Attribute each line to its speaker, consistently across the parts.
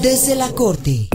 Speaker 1: Desde la Corte.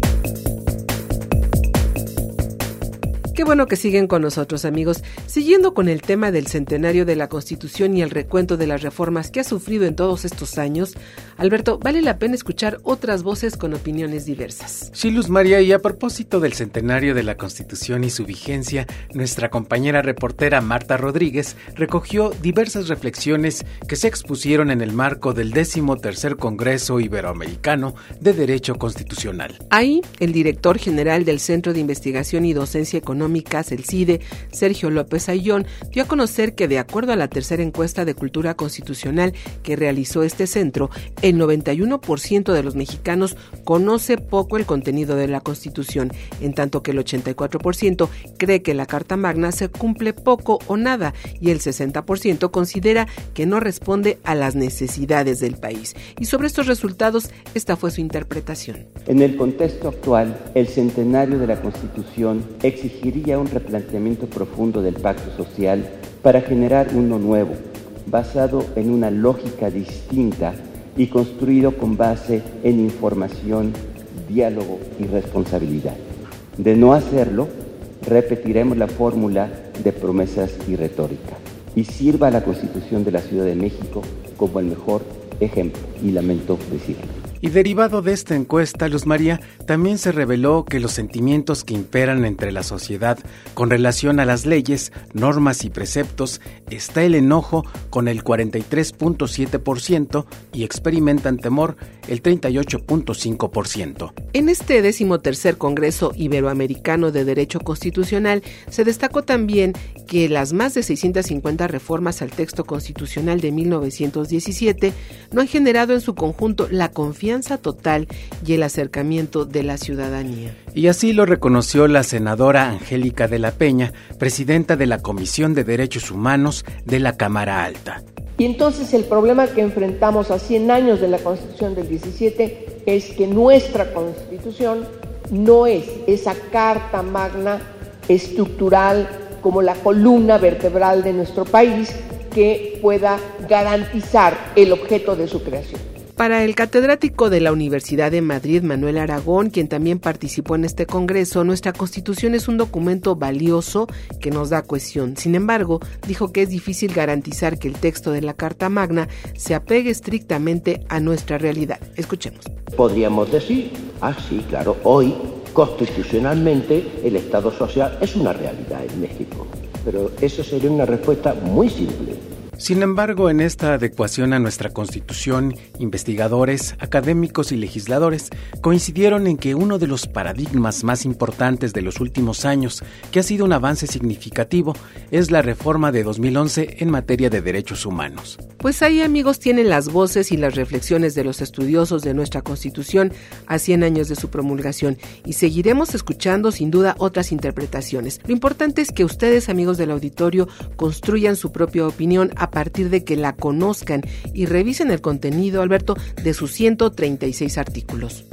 Speaker 2: Qué bueno que siguen con nosotros, amigos. Siguiendo con el tema del centenario de la Constitución y el recuento de las reformas que ha sufrido en todos estos años, Alberto, vale la pena escuchar otras voces con opiniones diversas.
Speaker 3: Sí, Luz María, y a propósito del centenario de la Constitución y su vigencia, nuestra compañera reportera Marta Rodríguez recogió diversas reflexiones que se expusieron en el marco del 13º Congreso Iberoamericano de Derecho Constitucional.
Speaker 2: Ahí, el director general del Centro de Investigación y Docencia Económica, el CIDE, Sergio López Ayllón, dio a conocer que de acuerdo a la tercera encuesta de cultura constitucional que realizó este centro, el 91% de los mexicanos conoce poco el contenido de la Constitución, en tanto que el 84% cree que la Carta Magna se cumple poco o nada y el 60% considera que no responde a las necesidades del país. Y sobre estos resultados, esta fue su interpretación.
Speaker 4: En el contexto actual, el centenario de la Constitución exigiría un replanteamiento profundo del pacto social para generar uno nuevo, basado en una lógica distinta y construido con base en información, diálogo y responsabilidad. De no hacerlo, repetiremos la fórmula de promesas y retórica, y sirva a la Constitución de la Ciudad de México como el mejor ejemplo, y lamento decirlo.
Speaker 3: Y derivado de esta encuesta, Luz María, también se reveló que los sentimientos que imperan entre la sociedad con relación a las leyes, normas y preceptos está el enojo con el 43.7% y experimentan temor el 38.5%.
Speaker 2: En este 13º Congreso Iberoamericano de Derecho Constitucional se destacó también que las más de 650 reformas al texto constitucional de 1917 no han generado en su conjunto la confianza total y el acercamiento de la ciudadanía.
Speaker 3: Y así lo reconoció la senadora Angélica de la Peña, presidenta de la Comisión de Derechos Humanos de la Cámara Alta.
Speaker 5: Y entonces el problema que enfrentamos a 100 años de la Constitución del 17 es que nuestra Constitución no es esa Carta Magna estructural como la columna vertebral de nuestro país que pueda garantizar el objeto de su creación.
Speaker 2: Para el catedrático de la Universidad de Madrid, Manuel Aragón, quien también participó en este congreso, nuestra Constitución es un documento valioso que nos da cohesión. Sin embargo, dijo que es difícil garantizar que el texto de la Carta Magna se apegue estrictamente a nuestra realidad. Escuchemos.
Speaker 6: Podríamos decir, sí, claro, hoy constitucionalmente el Estado social es una realidad en México, pero eso sería una respuesta muy simple.
Speaker 3: Sin embargo, en esta adecuación a nuestra Constitución, investigadores, académicos y legisladores coincidieron en que uno de los paradigmas más importantes de los últimos años, que ha sido un avance significativo, es la reforma de 2011 en materia de derechos humanos.
Speaker 2: Pues ahí, amigos, tienen las voces y las reflexiones de los estudiosos de nuestra Constitución a 100 años de su promulgación, y seguiremos escuchando sin duda otras interpretaciones. Lo importante es que ustedes, amigos del auditorio, construyan su propia opinión a partir de que la conozcan y revisen el contenido, Alberto, de sus 136 artículos.